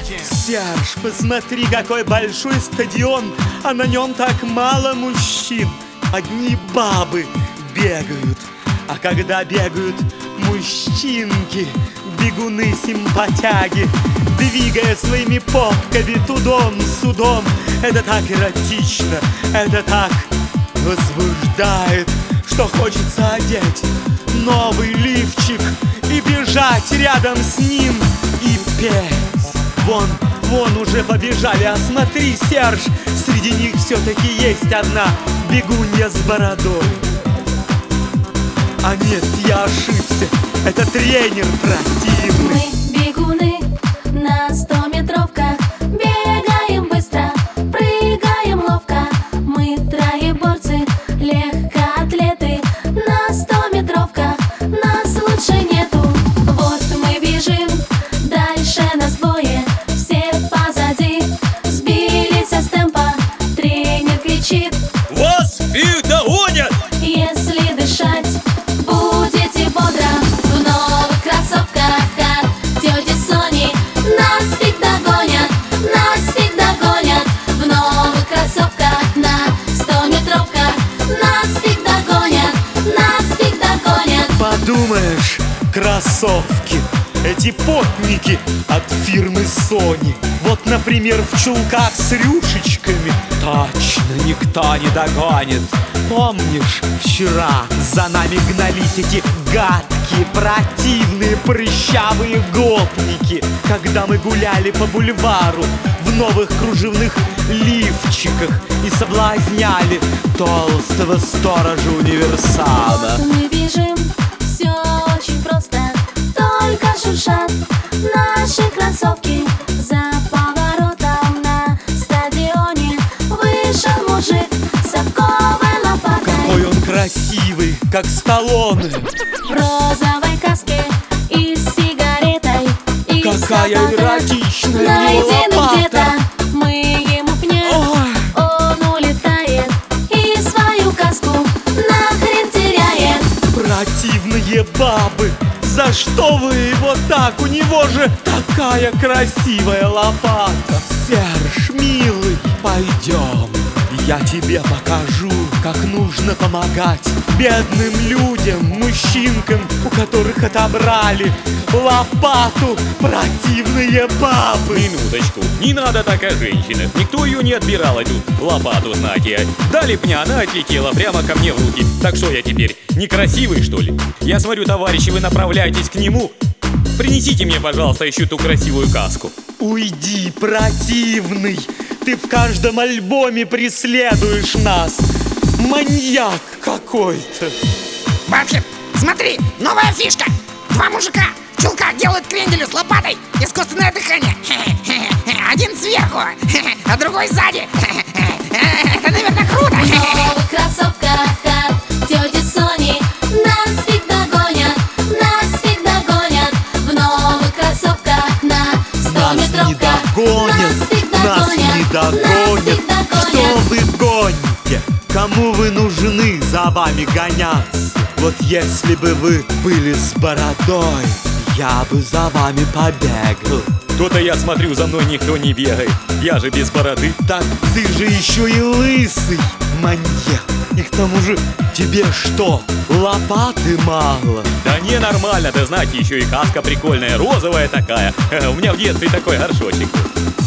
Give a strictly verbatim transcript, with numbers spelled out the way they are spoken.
Серж, посмотри, какой большой стадион, а на нем так мало мужчин. Одни бабы бегают, а когда бегают мужчинки, бегуны-симпатяги, двигая своими попками тудом-судом, это так эротично, это так возбуждает, что хочется одеть новый лифчик и бежать рядом с ним и петь. Вон, вон уже побежали, а смотри, Серж, среди них все-таки есть одна бегунья с бородой. А нет, я ошибся, это тренер противный. Мы бегуны на стометровках, бегаем быстро, прыгаем ловко. Мы троеборцы, легкоатлеты, на стометровках нас лучше нету. Вот мы бежим, дальше нас двое, все позади, сбились с темпа, тренер кричит: вас их догонят! Если дышать будете бодро, в новых кроссовках от тети Сони нас фиг догонят, нас фиг догонят. В новых кроссовках на стометровках нас фиг догонят, нас фиг догонят. Подумаешь, кроссовки, эти потники от фирмы Sony. Вот, например, в чулках с рюшечками точно никто не догонит. Помнишь, вчера за нами гнались эти гадкие, противные, прыщавые гопники, когда мы гуляли по бульвару в новых кружевных лифчиках и соблазняли толстого сторожа универсама. Вот мы бежим, все очень просто, только шуршат наши кроссовки. За поворотом на стадионе вышел мужик с совковой лопатой. Какой он красивый, как Сталлоне. В розовой каске и с сигаретой. И Какая с эротичная найденным лопата. где-то. Мы ему пнем, Ой. он улетает и свою каску нахрен теряет. Противные бабы, за что вы его так? У него же такая красивая лопата. Серж, милый, пойдем, я тебе покажу, как нужно помогать бедным людям, мужчинкам, у которых отобрали лопату противные бабы. Минуточку, не надо так о женщинах. Никто ее не отбирал, эту лопату, знаете. Дали пня, она отлетела прямо ко мне в руки. Так что я теперь, некрасивый, что ли? Я смотрю, товарищи, вы направляетесь к нему. Принесите мне, пожалуйста, еще ту красивую каску. Уйди, противный! Ты в каждом альбоме преследуешь нас. Маньяк какой-то. Вообще, смотри, новая фишка. Два мужика в чулках делают кренделю с лопатой. Искусственное дыхание. Один сверху, а другой сзади. Это, наверное, круто. В новых кроссовках от тети Сони нас фиг догонят, нас фиг догонят. В новых кроссовках на Нас не стометровках догонят, нас фиг нас не догонят, нас догонят. фиг догонят. Что вы гоните? Кому вы нужны за вами гоняться? Вот если бы вы были с бородой, я бы за вами побегал. То-то я смотрю, за мной никто не бегает. Я же без бороды. Так ты же еще и лысый, маньяк. И к тому же тебе что, лопаты мало? Да не, нормально, да знаете, еще и каска прикольная, розовая такая. У меня в детстве такой горшочек был.